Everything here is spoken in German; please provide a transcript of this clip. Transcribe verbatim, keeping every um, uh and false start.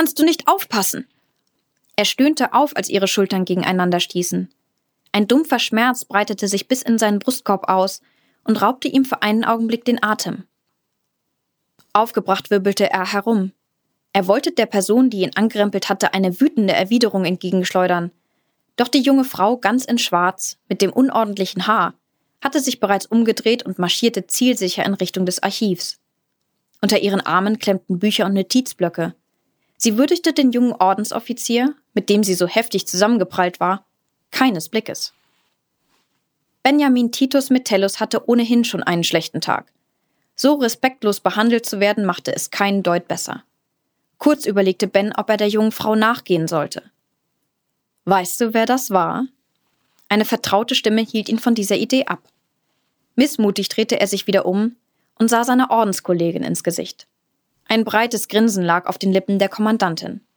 kannst du nicht aufpassen?« Er stöhnte auf, als ihre Schultern gegeneinander stießen. Ein dumpfer Schmerz breitete sich bis in seinen Brustkorb aus und raubte ihm für einen Augenblick den Atem. Aufgebracht wirbelte er herum. Er wollte der Person, die ihn angerempelt hatte, eine wütende Erwiderung entgegenschleudern. Doch die junge Frau, ganz in Schwarz, mit dem unordentlichen Haar, hatte sich bereits umgedreht und marschierte zielsicher in Richtung des Archivs. Unter ihren Armen klemmten Bücher und Notizblöcke. Sie würdigte den jungen Ordensoffizier, mit dem sie so heftig zusammengeprallt war, keines Blickes. Benjamin Titus Metellus hatte ohnehin schon einen schlechten Tag. So respektlos behandelt zu werden, machte es keinen Deut besser. Kurz überlegte Ben, ob er der jungen Frau nachgehen sollte. »Weißt du, wer das war?« Eine vertraute Stimme hielt ihn von dieser Idee ab. Missmutig drehte er sich wieder um und sah seiner Ordenskollegin ins Gesicht. Ein breites Grinsen lag auf den Lippen der Kommandantin.